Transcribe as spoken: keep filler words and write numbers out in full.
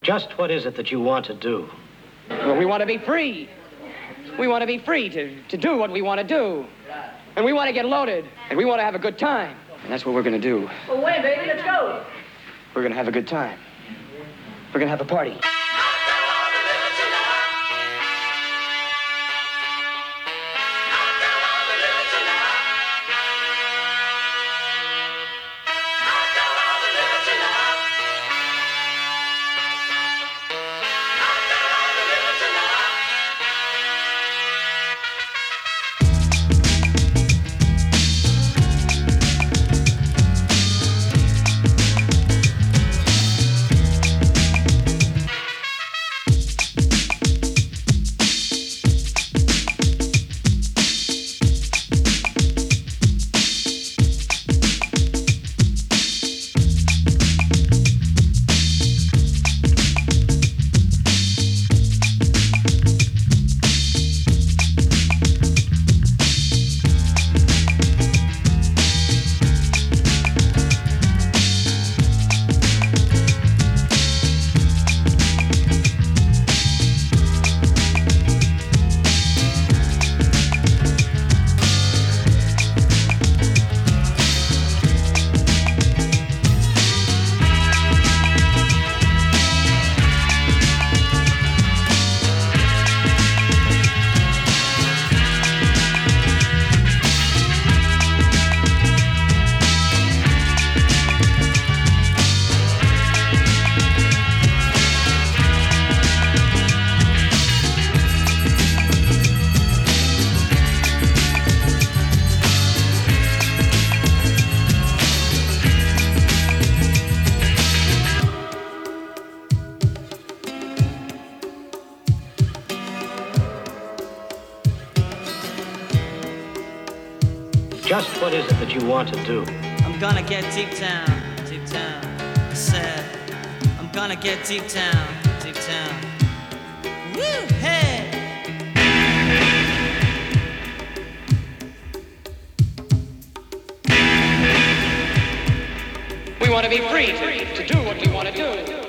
Just what is it that you want to do? Well, we want to be free. We want to be free to, to do what we want to do. And we want to get loaded. And we want to have a good time. And that's what we're going to do. Well, wait, baby, let's go. We're going to have a good time. We're going to have a party. Just what is it that you want to do? I'm gonna get deep down, deep down. I said, I'm gonna get deep down, deep down. Woo, hey! We want to be free to, to do what we want to do.